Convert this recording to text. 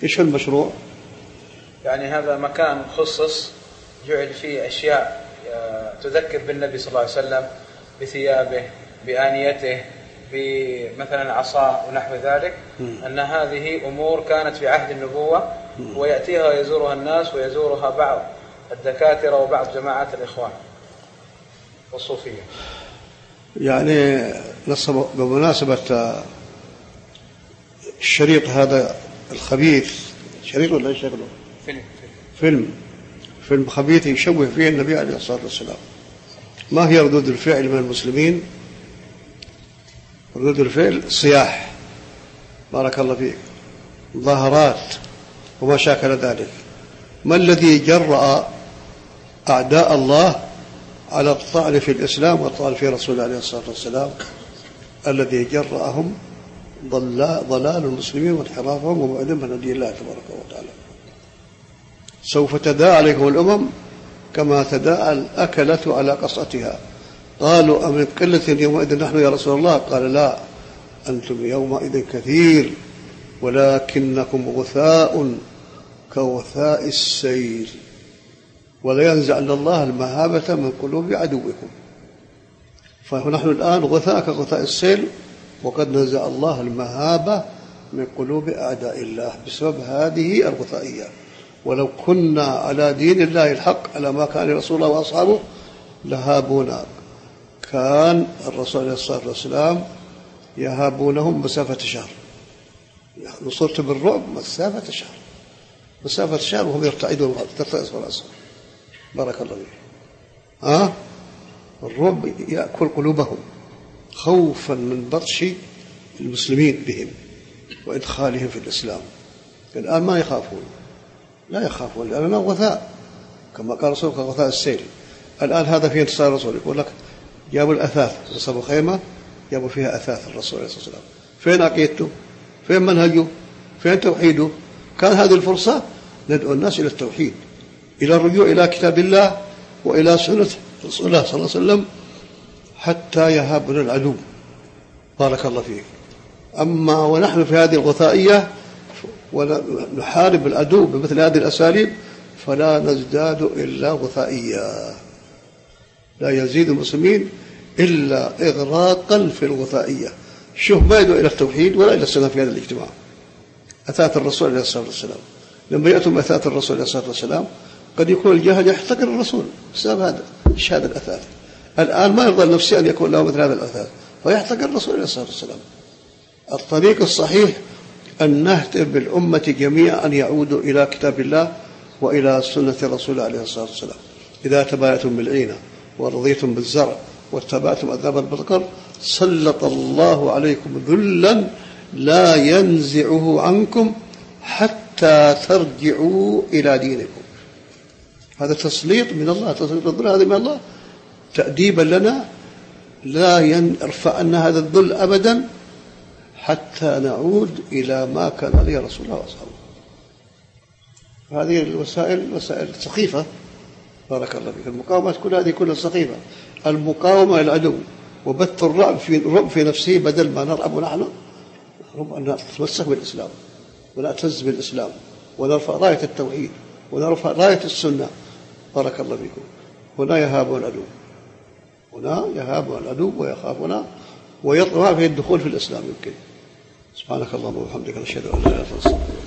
إيش المشروع؟ يعني هذا مكان خصص جعل فيه أشياء تذكر بالنبي صلى الله عليه وسلم، بثيابه، بآنيته، بمثلا عصا ونحو ذلك، أن هذه أمور كانت في عهد النبوة ويأتيها ويزورها الناس، ويزورها بعض الدكاترة وبعض جماعات الإخوان والصوفية. يعني بمناسبة الشريط هذا الخبيث، شريط ولا شغله؟ فيلم خبيث يشوه فيه النبي عليه الصلاة والسلام. ما هي ردود الفعل من المسلمين؟ ردود الفعل صياح، بارك الله فيك، مظاهرات وما شاكل ذلك. ما الذي جرأ أعداء الله على الطعن في الإسلام والطعن في رسول الله عليه الصلاة والسلام؟ الذي جرأهم ضلال المسلمين وانحرافهم وبعدهم عن دين الله تبارك وتعالى. سوف تداعى عليكم الأمم كما تداعى الأكلة على قصعتها. قالوا أمن قلة يومئذ نحن يا رسول الله؟ قال لا، أنتم يومئذ كثير ولكنكم غثاء كغثاء السيل ولينزعن الله المهابة من قلوب عدوكم. فنحن الآن غثاء كغثاء السيل، وقد نزع الله المهابة من قلوب أعداء الله بسبب هذه الغثائية. ولو كنا على دين الله الحق على ما كان رسول الله وأصحابه لهابونا. كان الرسول عليه الصلاة والسلام يهابونهم مسافة شهر، نصرت بالرعب مسافة شهر وهم يرتعدون ترتعد رأسهم. بارك الله فيك. الرعب يأكل قلوبهم خوفا من بطش المسلمين بهم وإدخالهم في الإسلام. الآن ما يخافون، لا يخافون، لأننا غثاء كما قال رسولك غثاء السيل. الآن هذا في انتصار الرسول، يقول لك جابوا الأثاث، نصبوا خيمة جابوا فيها أثاث الرسول عليه الصلاة والسلام. فين عقيدته؟ فين منهجه؟ فين توحيده؟ كان هذه الفرصة ندعو الناس إلى التوحيد، إلى الرجوع إلى كتاب الله وإلى سنة رسول الله صلى الله عليه وسلم حتى يهابنا العدو. بارك الله فيك. أما ونحن في هذه الغثائية ونحارب العدو بمثل هذه الأساليب فلا نزداد إلا غثائية، لا يزيد المسلمين إلا إغراقا في الغثائية. شوف، ما يدعو إلى التوحيد ولا إلى السنة في هذا الاجتماع. أثاث الرسول عليه الصلاة والسلام، لما يأتوا أثاث الرسول عليه الصلاة والسلام قد يكون الجاهل يحتقر الرسول بسبب هذا هذا الأثاث. الآن ما يرضى النفسي أن يكون له مثل هذا الأثاث فيحتقر الرسول عليه الصلاة والسلام. الطريق الصحيح أن نهتم بالأمة جميعا أن يعودوا إلى كتاب الله وإلى سنة رسول الله عليه الصلاة والسلام. إذا تبايعتم بالعينة ورضيتم بالزرع واتبعتم أذناب البقر سلط الله عليكم ذلا لا ينزعه عنكم حتى ترجعوا إلى دينكم. هذا تسليط من الله، تسليط الذل هذا من الله تأديبا لنا، لا يرفع عنا هذا الذل أبدا حتى نعود إلى ما كان عليه رسول الله وأصحابه. هذه الوسائل سخيفة. بارك الله فيك. المقاومة كل هذه كلها سخيفة. المقاومة العدو وبث الرعب في نفسه بدل ما نرعب نحن أن نتمسك بالإسلام ونعتز بالإسلام ونرفع راية التوحيد ونرفع راية السنة. بارك الله فيكم. هنا يهابون العدو ويخافنا ويطمع في الدخول في الإسلام يمكن. سبحانك اللهم وبحمدك نشهد أن لا إله إلا أنت.